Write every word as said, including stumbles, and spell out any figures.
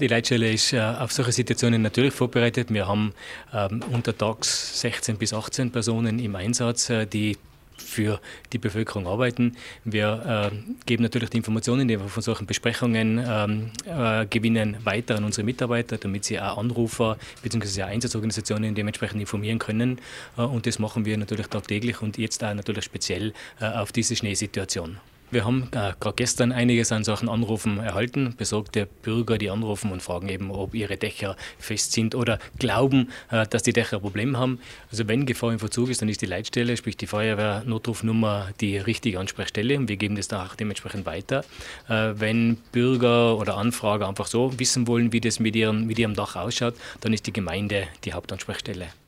Die Leitstelle ist äh, auf solche Situationen natürlich vorbereitet. Wir haben ähm, untertags sechzehn bis achtzehn Personen im Einsatz, äh, die für die Bevölkerung arbeiten. Wir äh, geben natürlich die Informationen, die wir von solchen Besprechungen ähm, äh, gewinnen, weiter an unsere Mitarbeiter, damit sie auch Anrufer bzw. Einsatzorganisationen dementsprechend informieren können. Äh, und das machen wir natürlich tagtäglich und jetzt auch natürlich speziell äh, auf diese Schneesituation. Wir haben äh, gerade gestern einiges an solchen Anrufen erhalten, besorgte Bürger, die anrufen und fragen eben, ob ihre Dächer fest sind oder glauben, äh, dass die Dächer ein Problem haben. Also wenn Gefahr im Verzug ist, dann ist die Leitstelle, sprich die Feuerwehr-Notrufnummer, die richtige Ansprechstelle und wir geben das dann auch dementsprechend weiter. Äh, wenn Bürger oder Anfrager einfach so wissen wollen, wie das mit ihrem, mit ihrem Dach ausschaut, dann ist die Gemeinde die Hauptansprechstelle.